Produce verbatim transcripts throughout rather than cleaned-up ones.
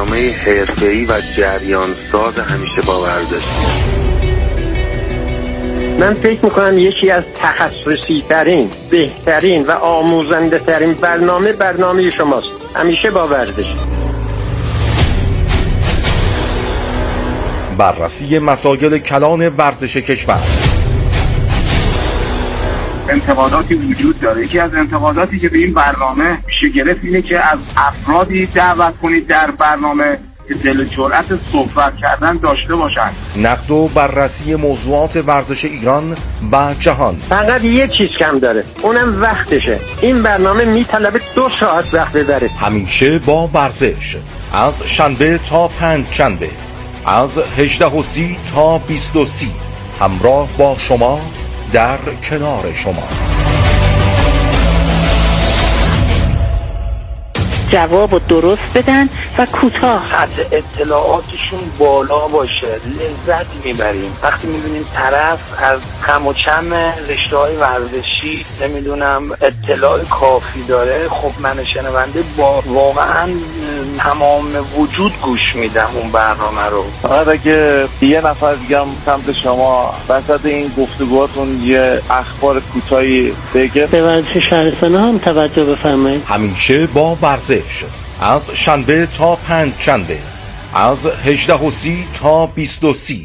برنامه حرفه‌ای و جریان ساز همیشه با ورزش. من فکر میکنم یکی از تخصصی ترین، بهترین و آموزنده ترین برنامه برنامه شماست. همیشه با ورزش. بررسی مسائل کلان ورزش کشور. انتقاداتی وجود داره. یکی از انتقاداتی که به این برنامه میشه گرفت اینه که از افرادی دعوت کنید در برنامه که دل جرأت صحبت کردن داشته باشند. نقد و بررسی موضوعات ورزش ایران و جهان. فقط یه چیز کم داره، اونم وقتشه. این برنامه میطلبه دو ساعت وقت ببره. همیشه با ورزش، از شنبه تا پنج شنبه، از هجده و سی تا بیست و سی، همراه با شما، در کنار شما. جواب رو درست بدن و کوتاه. سطح اطلاعاتشون بالا باشه، لذت میبریم وقتی میبینیم طرف از کم و کم رشته‌های ورزشی نمیدونم اطلاع کافی داره. خب من شنونده با واقعا تمام وجود گوش میدم اون برنامه رو. فقط اگه یه نفر دیگه هم سمت شما وسط این گفتگوهاتون یه اخبار کوتاهی بگه. به ورزش شهرستان هم توجه بفرمایید. همیشه با ورزش، از شنبه تا پنج شنبه، از هجده و سی تا بیست و سی.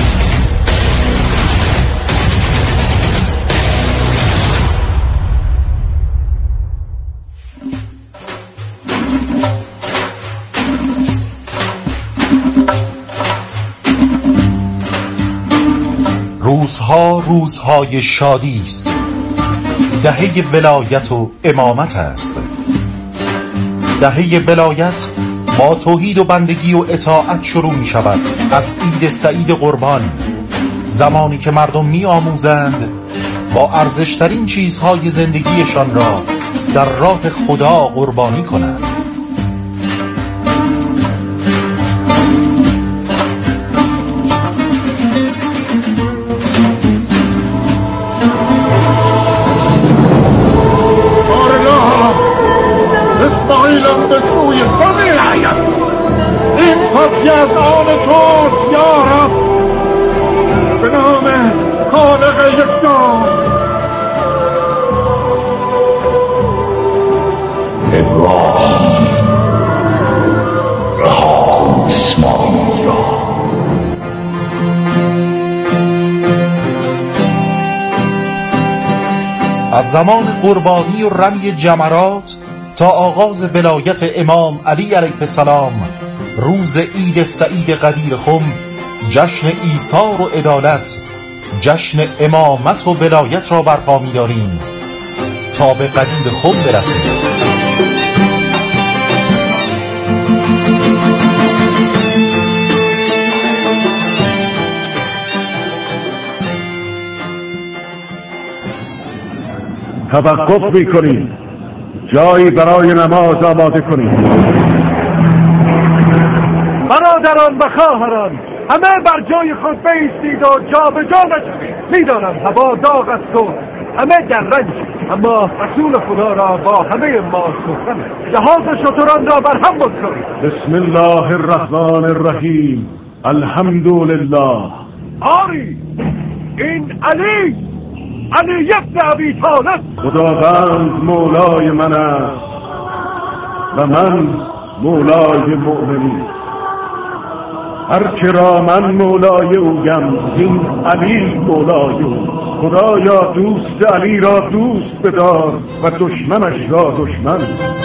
روزها روزهای شادی است، دهه ولایت و امامت است. دهه ولایت با توحید و بندگی و اطاعت شروع می شود از عید سعید قربان، زمانی که مردم می آموزند با ارزشترین چیزهای زندگیشان را در راه خدا قربانی کنند. این از آن توست یا رب، به نام خالق یکتا. ابراهیم رها کن اسماعیل را. از زمان قربانی و رمی جمرات تا آغاز ولایت امام علی علیه السلام، روز عید سعید قدیر خم، جشن ایثار و عدالت، جشن امامت و ولایت را برپا می‌داریم تا به قدیر خم برسیم. توقف می‌کنیم، جایی برای نماز آماده کنیم. برادران و خواهران، همه بر جای خود بایستید و جا به جا نشوید. میدانم هوا داغ است و همه در رنج، اما رسول خدا را با همه ما سخن جهاز شتران را بر هم بگذارید. بسم الله الرحمن الرحیم، الحمدلله. آری این علی علی ابن ابی طالب. خداوند مولای من است و من مولای مؤمنین. هر که را من مولای اویم، این علی مولای او. خدایا دوست علی را دوست بدار و دشمنش را دشمن.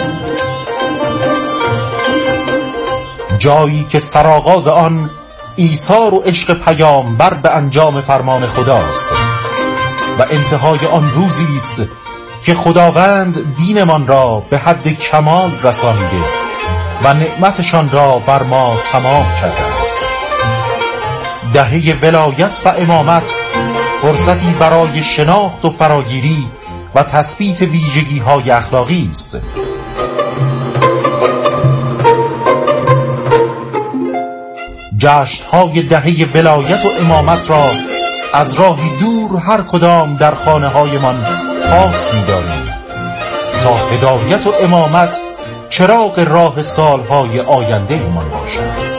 جایی که سرآغاز آن ایثار و عشق پیامبر به انجام فرمان خداست و انتهای آن روزی است که خداوند دینمان را به حد کمال رسانیده و نعمتشان را بر ما تمام کرده است. دهه ولایت و امامت فرصتی برای شناخت و فراگیری و تثبیت ویژگی‌های اخلاقی است. جشن‌های دهه ولایت و امامت را از راهی دور هر کدام در خانه‌هایمان پاس می‌داریم تا هدایت و امامت چراغ راه سالهای آینده ایمان باشد.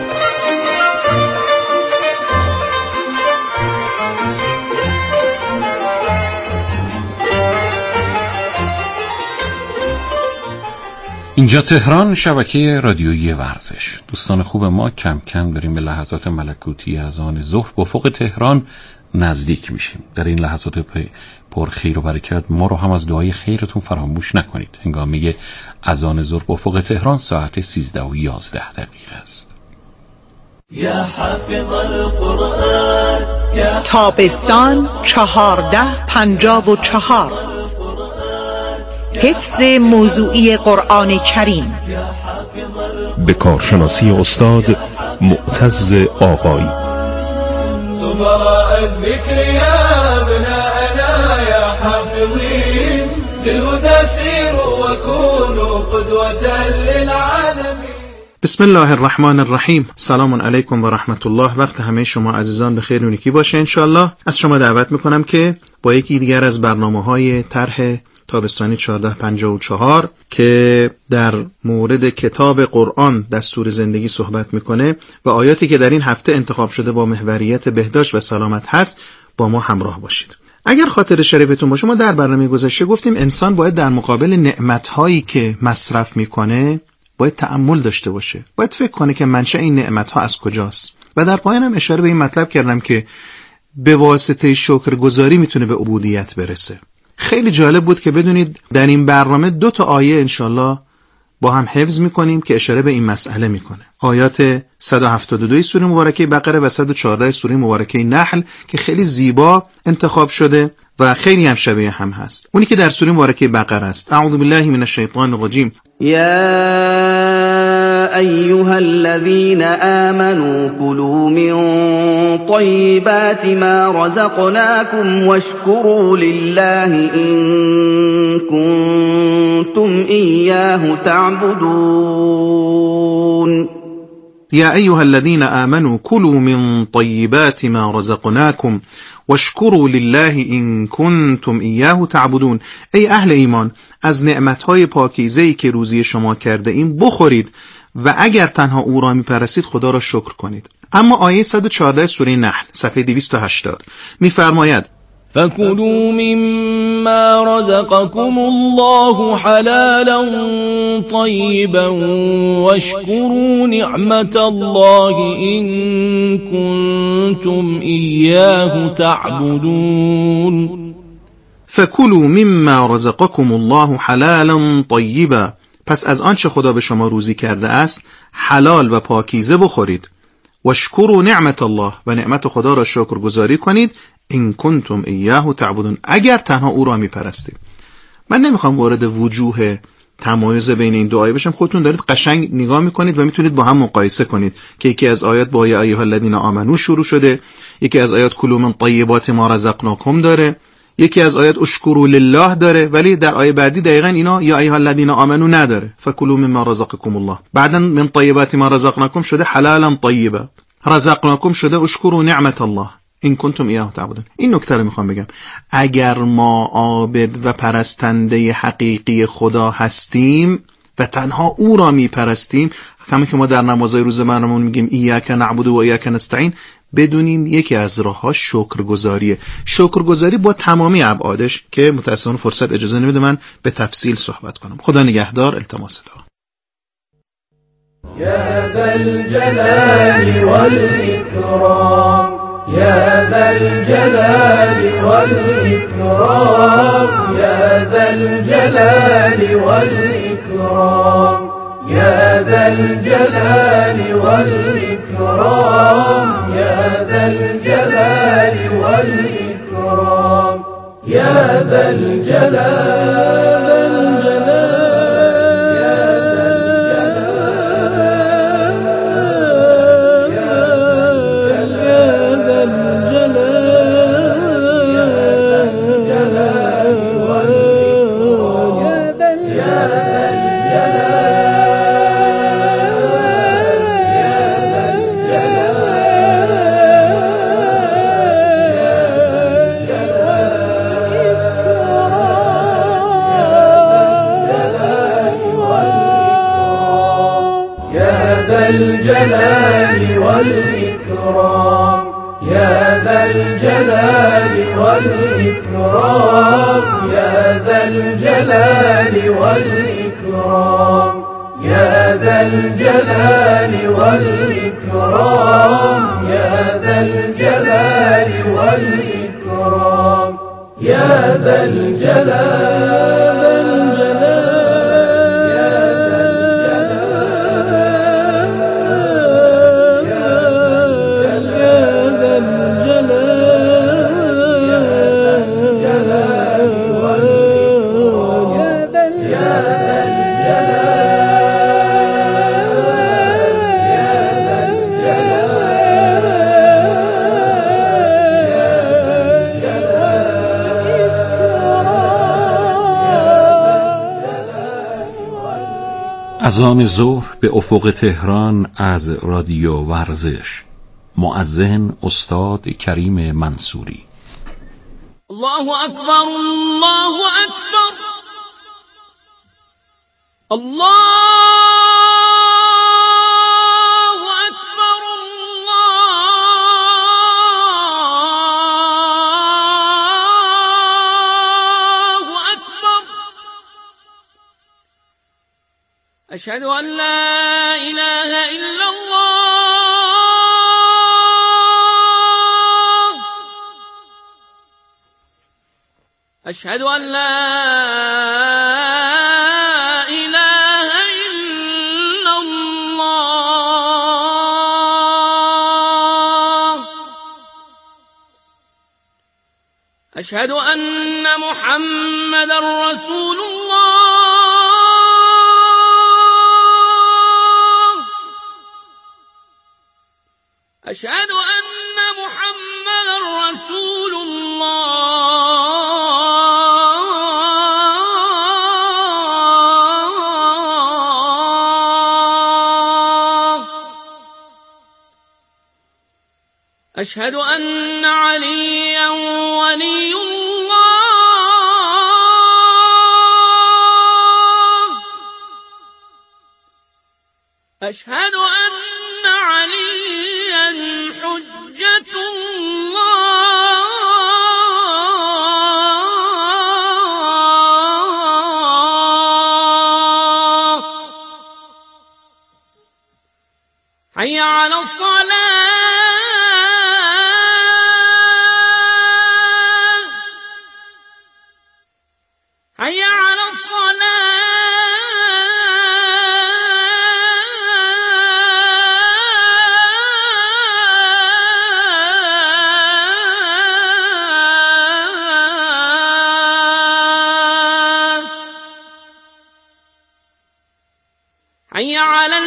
اینجا تهران، شبکه رادیویی ورزش. دوستان خوب ما، کم کم داریم به لحظات ملکوتی اذان ظهر به افق تهران نزدیک میشیم. در این لحظات پر خیر و برکت ما رو هم از دعای خیرتون فراموش نکنید. هنگامی اذان ظهر به افق تهران ساعت سیزده و یازده دقیقه است. یا حافظ القرآن تابستان چهارده پنجاب و چهار، حفظ موضوعی قرآن کریم به کارشناسی استاد معتز آقایی. سفراء الذكر يا ابناءنا يا حافظين للهدى سيروا وكونوا قدوة للعالمين. بسم الله الرحمن الرحیم. سلام علیکم و رحمت الله. وقت همه شما عزیزان به خیر و نیکی باشه انشالله. از شما دعوت میکنم که با یکی دیگر از برنامه‌های طرح تابستانی چهارده پنجاه و چهار که در مورد کتاب قرآن دستور زندگی صحبت میکنه و آیاتی که در این هفته انتخاب شده با محوریت بهداشت و سلامت هست با ما همراه باشید. اگر خاطر شریفتون باشه، ما در برنامه گذشته گفتیم انسان باید در مقابل نعمتهایی که مصرف میکنه باید تأمل داشته باشه، باید فکر کنه که منشأ این نعمتها از کجاست. و در پایان هم اشاره به این مطلب کردم که به واسطه شکرگزاری میتونه به عبودیت برسه. خیلی جالب بود که بدونید در این برنامه دو تا آیه انشالله با هم حفظ میکنیم که اشاره به این مسئله میکنه. آیات صد و هفتاد و دو سوره مبارکه بقره و صد و چهارده سوره مبارکه نحل که خیلی زیبا انتخاب شده و خیلی هم شبیه هم هست. اونی که در سوره مبارکه بقره است. اعوذ بالله من الشیطان الرجیم. یا أيها الذين آمنوا كلوا من طيبات ما رزقناكم واشكروا لله إن كنتم إياه تعبدون. يا أيها الذين آمنوا كلوا من طيبات ما رزقناكم واشكروا لله إن كنتم إياه تعبدون. ای اهل ایمان، از نعمتهای پاکیزه‌ای که روزی شما کرده ایم بخورید و اگر تنها او را میپرستید خدا را شکر کنید. اما آیه صد و چهارده سوره نحل صفحه دویست و هشتاد میفرماید فَكُلُوا مِمَّا رَزَقَكُمُ اللَّهُ حَلَالًا طَيِّبًا وَاشْكُرُوا نِعْمَةَ اللَّهِ إِن كُنتُمْ إِيَّاهُ تَعْبُدُونَ. فَكُلُوا مِمَّا رَزَقَكُمُ اللَّهُ حَلَالًا طَيِّبًا، پس از آنچه خدا به شما روزی کرده است حلال و پاکیزه بخورید. واشکروا نعمت الله، و نعمت خدا را شکرگزاری کنید. این کنتم ایاه تعبدون، اگر تنها او را میپرستید. من نمیخوام وارد وجوه تمایز بین این دو آیه بشم، خودتون دارید قشنگ نگاه میکنید و میتونید با هم مقایسه کنید که یکی از آیات با یا ایها الذین آمنو شروع شده، یکی از آیات کلوا من طیبات ما رزقناکم داره، یکی از آیات اشکروا لله داره، ولی در آیه بعدی دقیقاً اینا یا ایها الذین آمنو نداره. فکلوا مما رزقکم الله، بعداً من طیبات ما رزقناکم شده حلالا طیبا، رزقناکم شده اشکروا نعمت الله این کنتم ایاه تعبدون. این نکته رو میخوام بگم، اگر ما عابد و پرستنده حقیقی خدا هستیم و تنها او را میپرستیم، همون که ما در نمازهای روزمرمون میگیم ایاک نعبد و ایاک نستعین، بدونیم یکی از راه‌ها شکرگزاریه. شکرگزاری با تمامی ابعادش که متأسفانه فرصت اجازه نمیده من به تفصیل صحبت کنم. خدا نگهدار. التماس دعا. یا ذا الجلال والإکرام، یا ذا الجلال والإکرام، یا ذا الجلال والإکرام، یا ذا الجلال والإکرام، یا ذا الجلال والإکرام، یا ذا الجلال. الجلال والإكرام يا ذا الجلال والإكرام يا ذا الجلال والإكرام يا ذا الجلال والإكرام يا ذا الجلال والإكرام يا ذا الجلال اذان ظهر به افق تهران از رادیو ورزش. مؤذن استاد کریم منصوری. الله اکبر الله اکبر الله اکبر الله اکبر اشهد ان لا اله الا الله اشهد ان لا اله الا الله اشهد ان محمدا رسول الله أشهد أن محمدا رسول الله أشهد أن عليا ولي الله أشهد أن عليا حجة الله حي على الصلاة حي على الصلاة حي على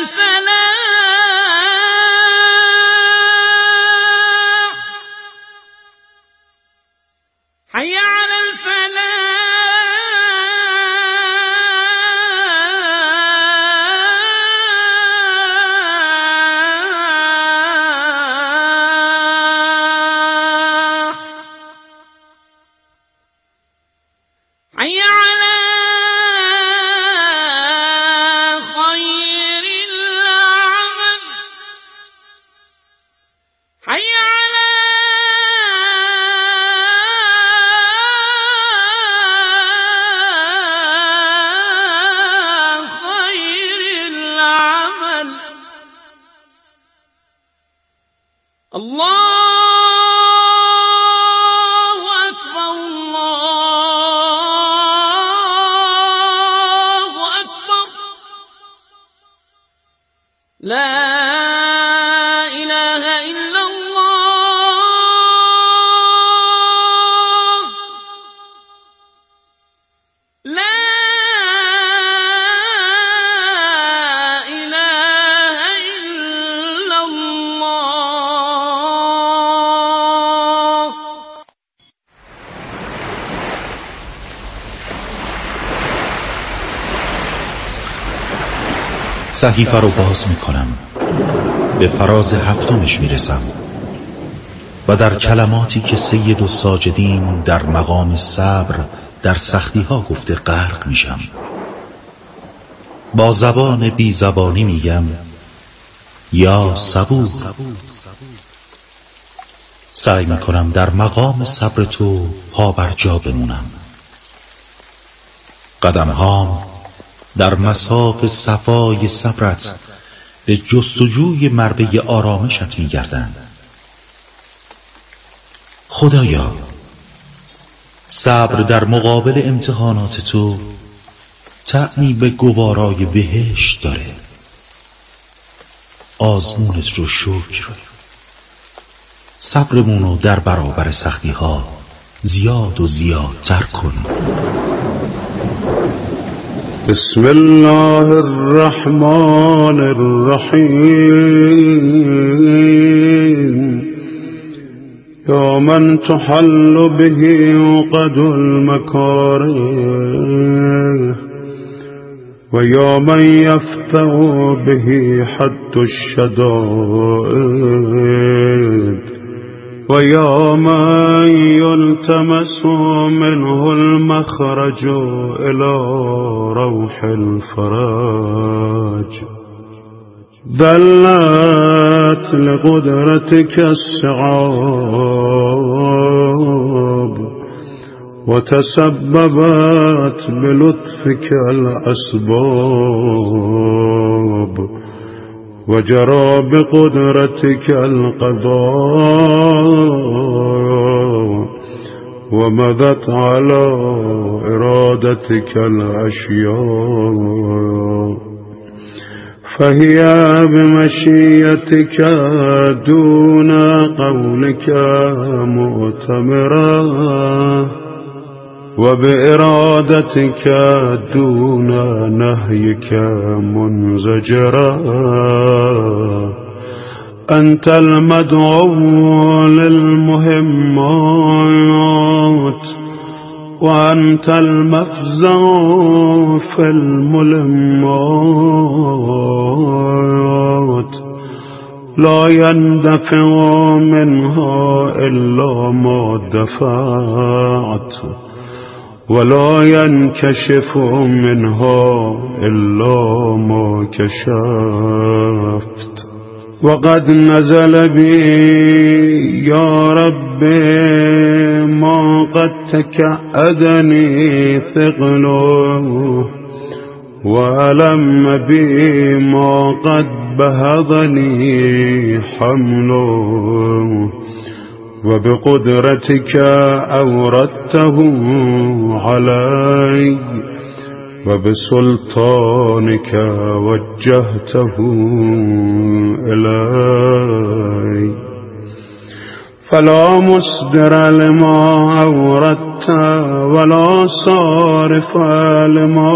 الفلاح حي على الفلاح حي على حي على خير العمل الله أكبر الله أكبر لا إله إلا الله لا إله إلا الله. صحیفه رو باز میکنم، به فراز هفتمش میرسم و در کلماتی که سید الساجدین در مقام صبر در سختی ها گفته غرق میشم. با زبان بی زبانی میگم یا صبور. سعی میکنم در مقام صبر تو پا بر جا بمونم. قدم هام در مساف صفای صبرت به جستجوی مربع آرامشت میگردند. خدایا، صبر در مقابل امتحانات تو طعمی به گوارای بهشت داره. آزمونت رو شکر، صبرمونو در برابر سختی ها زیاد و زیادتر کن. بسم الله الرحمن الرحیم. یا من تحل به عقد المکاره و یا من یفتح به حد الشدائد و یا من یلتمس منه المخرج الى روح الفرج. دلت لقدرتك الصعاب وتسببت بلطفك الأسباب وجرى بقدرتك القضاء ومضت على إرادتك الأشياء. فهي بمشيتك دون قولك مؤتمرة وبإرادتك دون نهيك منزجرا. أنت المدعو للمهمات وأنت المفزع في الملمات. لا يندفع منها إلا ما دفعت ولا ينكشف منها إلا ما كشفت. وقد نزل بي يا رب ما قد تكأدني ثقله وألم بي ما قد بهضني حمله. وبقدرتك أوردته علي وبسلطانك وجهته إلي. فلا مصدر لما أوردت ولا صارف لما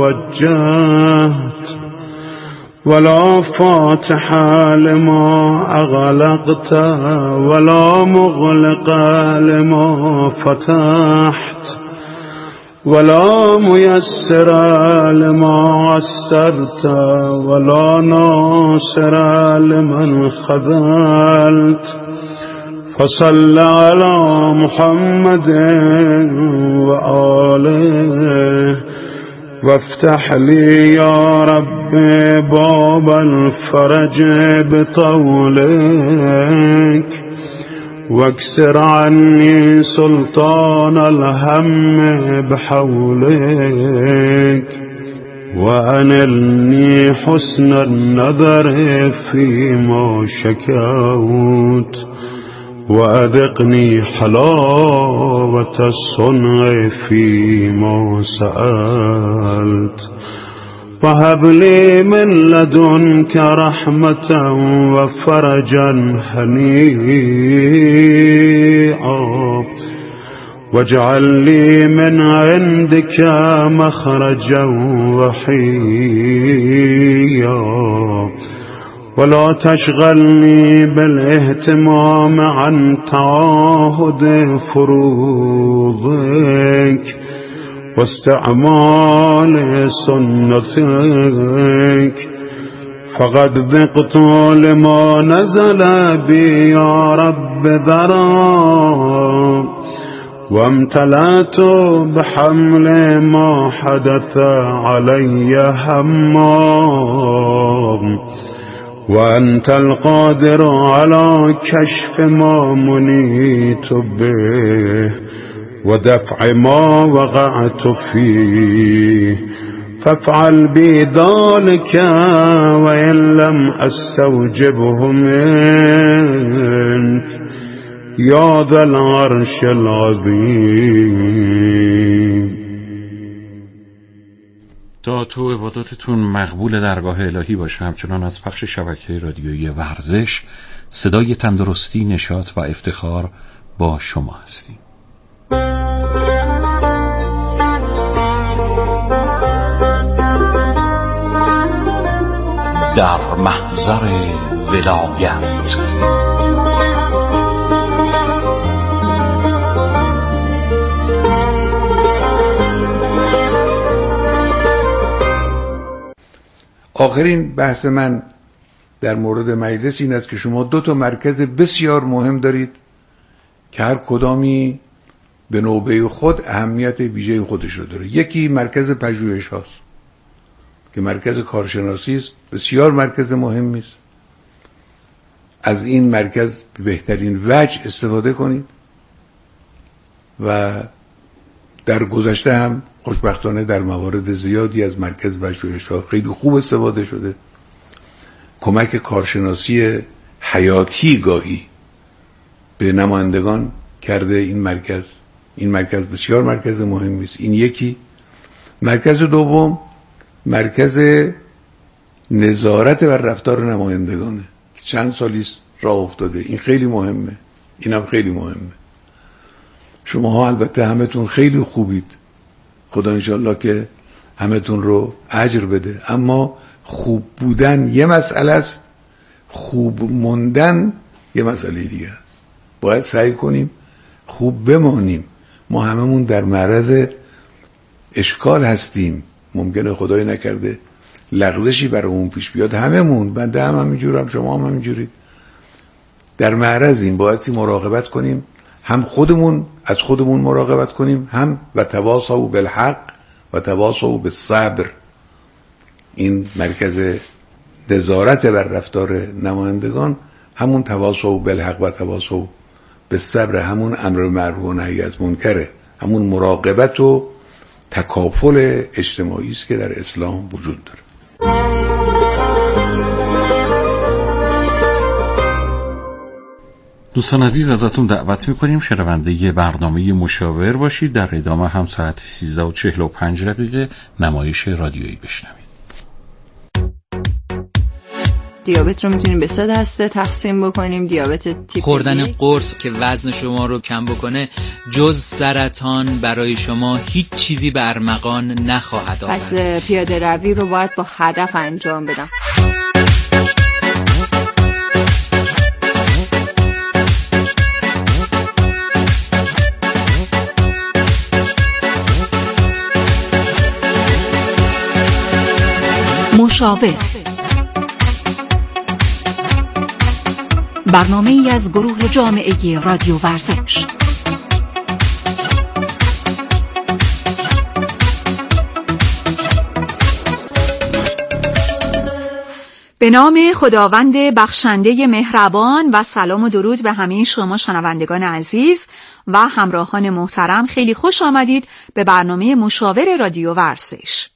وجهت ولا فاتح لما أغلقت ولا مغلق لما فتحت ولا ميسر لما عسرت ولا ناصر لمن خذلت. فصل على محمد وآله وافتح لي يا رب باب الفرج بطولك واكسر عني سلطان الهم بحولك وأنلني حسن النظر فيما شكوت وأذقني حلاوة الصنع فيما سألت. وهب لي من لدنك رحمة وفرجا هنيئا واجعل لي من عندك مخرجا وحيا ولا تشغلني بالاهتمام عن تعاهد فروضك واستعمال سنتك. فقد ذقت لما نزل بي يا رب ذرا وامتلأت بحمل ما حدث علي هما وأنت القادر على كشف ما منيت به ودفع ما وقعت فيه فافعل بي ذلك وإن لم أستوجبه منك يا ذا العرش العظيم. تا تو عباداتتون مقبول درگاه الهی باشه. همچنان از پخش شبکه رادیویی ورزش صدای تندرستی، نشاط و افتخار با شما هستیم. در محضر ولایت آخرین بحث من در مورد مجلس این است که شما دو تا مرکز بسیار مهم دارید که هر کدامی به نوبه خود اهمیت ویژه خودش رو داره. یکی مرکز پژوهش هاست که مرکز کارشناسی است، بسیار مرکز مهمی است. از این مرکز به بهترین وجه استفاده کنید و در گذشته هم خوشبختانه در موارد زیادی از مرکز پژوهش‌ها خیلی خوب استفاده شده. کمک کارشناسی حیاتی گاهی به نمایندگان کرده این مرکز. این مرکز بسیار مرکز مهمی است. این یکی. مرکز دوم مرکز نظارت بر رفتار نمایندگانه که چند سالی است راه افتاده. این خیلی مهمه. اینم خیلی مهمه. شماها البته همتون خیلی خوبید، خدا انشالله که همتون رو اجر بده، اما خوب بودن یه مسئله است، خوب موندن یه مسئله دیگه است. باید سعی کنیم خوب بمانیم. ما هممون در معرض اشکال هستیم، ممکنه خدای نکرده لغزشی برامون پیش بیاد. هممون، بنده هم همینجورم، شما هم همینجوری در معرضیم. باید مراقبت کنیم، هم خودمون از خودمون مراقبت کنیم، هم و تواصوا بالحق و تواصوا بالصبر. این مرکز نظارت بر رفتار نمایندگان همون تواصوا بالحق و تواصوا بالصبر، همون امر معروف و نهی از منکره، همون مراقبت و تکافل اجتماعی است که در اسلام وجود داره. دوستان عزیز، ازتون دعوت میکنیم شنونده برنامه مشاور باشید. در ادامه هم ساعت سیزده و چهل و پنج دقیقه نمایش رادیویی بشنوید. دیابت رو میتونیم به سه دسته تقسیم بکنیم. دیابت تیپ خوردن یک. قرص که وزن شما رو کم بکنه جز سرطان برای شما هیچ چیزی به ارمغان نخواهد آورد. پس پیاده روی رو باید با هدف انجام بدم. مشاور، برنامه ای از گروه جامعه رادیو ورزش. به نام خداوند بخشنده مهربان و سلام و درود به همه شما شنوندگان عزیز و همراهان محترم. خیلی خوش آمدید به برنامه مشاور رادیو ورزش.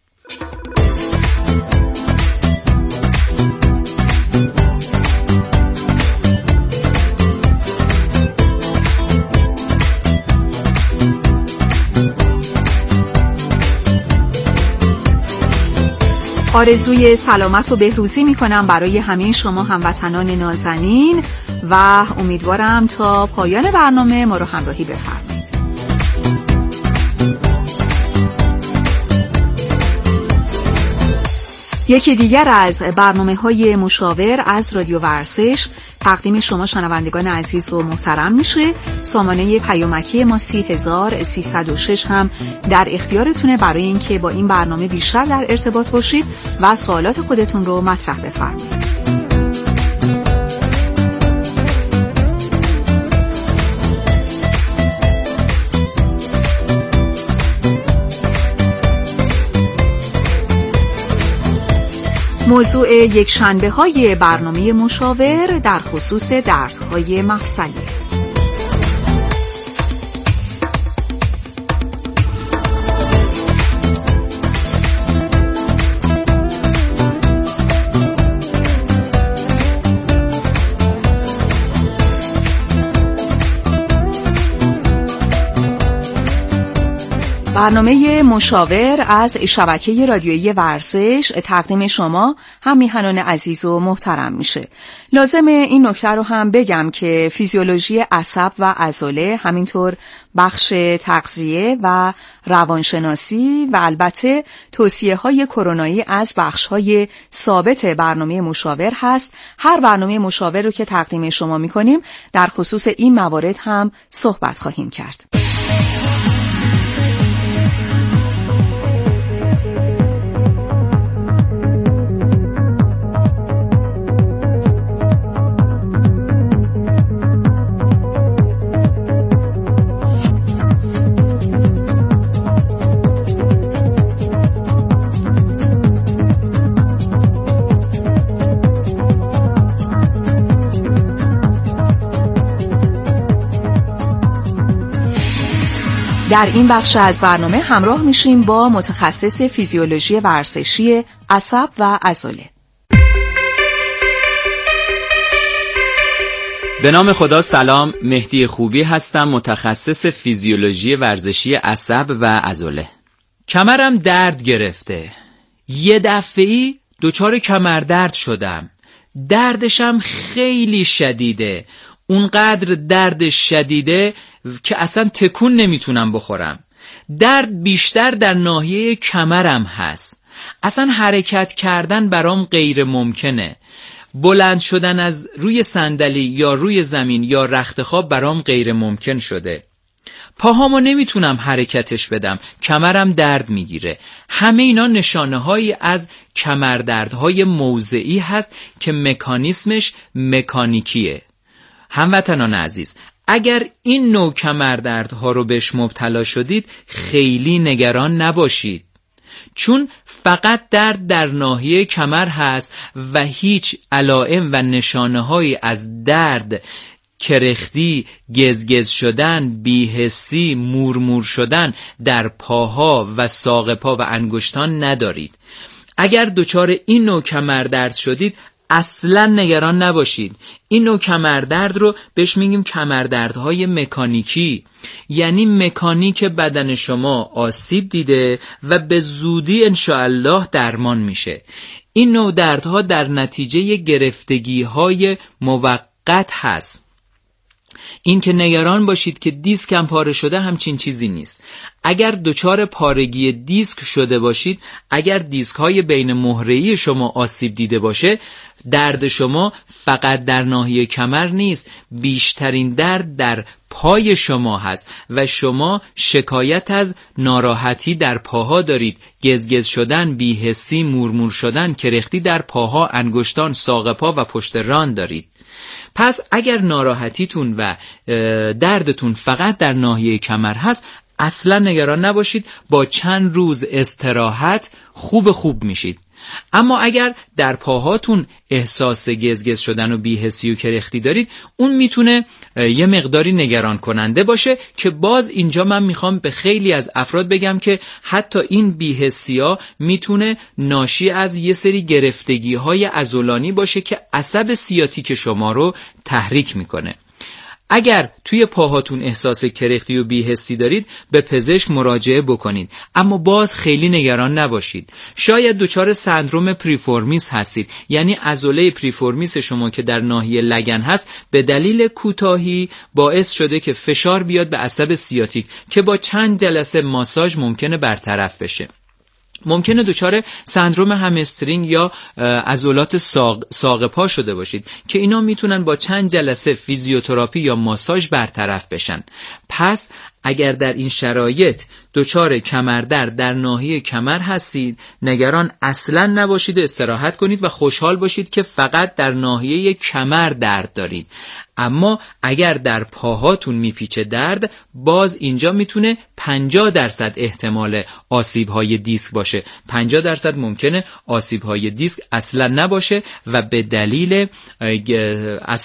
آرزوی سلامت و بهروزی می کنم برای همه شما هموطنان نازنین و امیدوارم تا پایان برنامه ما رو همراهی بفرمایید. یکی دیگر از برنامه‌های مشاور از رادیو ورزش تقدیم شما شنوندگان عزیز و محترم میشه. سامانه پیامکی ما سی هزار سیصد و شش هم در اختیارتونه برای اینکه با این برنامه بیشتر در ارتباط باشید و سوالات خودتون رو مطرح بفرمایید. موضوع یک شنبه های برنامه مشاور در خصوص دردهای مفصلی. برنامه مشاور از شبکه رادیویی ورزش تقدیم شما هم میهنان عزیز و محترم میشه. لازم این نکته رو هم بگم که فیزیولوژی عصب و عضله، همینطور بخش تغذیه و روانشناسی و البته توصیه های کرونایی از بخش های ثابت برنامه مشاور هست. هر برنامه مشاور رو که تقدیم شما میکنیم در خصوص این موارد هم صحبت خواهیم کرد. در این بخش از برنامه همراه میشیم با متخصص فیزیولوژی ورزشی عصب و عضله. به نام خدا، سلام. مهدی خوبی هستم، متخصص فیزیولوژی ورزشی عصب و عضله. کمرم درد گرفته. یه دفعه‌ای دچار کمردرد شدم. دردشم خیلی شدیده. اونقدر درد شدیده که اصلا تکون نمیتونم بخورم. درد بیشتر در ناحیه کمرم هست. اصلا حرکت کردن برام غیر ممکنه. بلند شدن از روی صندلی یا روی زمین یا رخت خواب برام غیر ممکن شده. پاهامو نمیتونم حرکتش بدم. کمرم درد میگیره. همه اینا نشانه هایی از کمردردهای موضعی هست که مکانیسمش مکانیکیه. هموطنان عزیز، اگر این نوع کمردردها رو بهش مبتلا شدید خیلی نگران نباشید، چون فقط درد در ناحیه کمر هست و هیچ علائم و نشانه‌هایی از درد، کرختی، گزگز شدن، بی‌حسی، مورمور شدن در پاها و ساق پا و انگشتان ندارید. اگر دچار این نوع کمردرد شدید اصلا نگران نباشید. این نوع کمردرد رو بهش میگیم کمردردهای مکانیکی، یعنی مکانیک بدن شما آسیب دیده و به زودی انشاءالله درمان میشه. این نوع دردها در نتیجه گرفتگی‌های موقت هست. این که نگران باشید که دیسکم پاره شده همچین چیزی نیست. اگر دچار پارگی دیسک شده باشید، اگر دیسک های بین مهره‌ای شما آسیب دیده باشه، درد شما فقط در ناحیه کمر نیست، بیشترین درد در پای شما هست و شما شکایت از ناراحتی در پاها دارید، گزگز شدن، بی‌حسی، مورمور شدن، کرختی در پاها، انگشتان، ساق پا و پشت ران دارید. پس اگر ناراحتیتون و دردتون فقط در ناحیه کمر هست، اصلا نگران نباشید، با چند روز استراحت خوب خوب میشید. اما اگر در پاهاتون احساس گزگز شدن و بی‌حسی و کرختی دارید، اون میتونه یه مقداری نگران کننده باشه که باز اینجا من میخوام به خیلی از افراد بگم که حتی این بی‌حسی ها میتونه ناشی از یه سری گرفتگی های عضلانی باشه که عصب سیاتیک شما رو تحریک میکنه. اگر توی پاهاتون احساس کرختی و بی‌حسی دارید، به پزشک مراجعه بکنید، اما باز خیلی نگران نباشید. شاید دچار سندروم پریفورمیس هستید، یعنی عضله پریفورمیس شما که در ناحیه لگن هست به دلیل کوتاهی باعث شده که فشار بیاد به عصب سیاتیک که با چند جلسه ماساژ ممکنه برطرف بشه. ممکنه دچار سندروم همسترینگ یا عضلات ساق ساق پا شده باشید که اینا میتونن با چند جلسه فیزیوتراپی یا ماساژ برطرف بشن. پس اگر در این شرایط دچار کمردرد در ناحیه کمر هستید، نگران اصلا نباشید و استراحت کنید و خوشحال باشید که فقط در ناحیه کمر درد دارید. اما اگر در پاهاتون میپیچه درد، باز اینجا میتونه پنجاه درصد احتمال آسیب‌های دیسک باشه. پنجاه درصد ممکنه آسیب‌های دیسک اصلا نباشه و به دلیل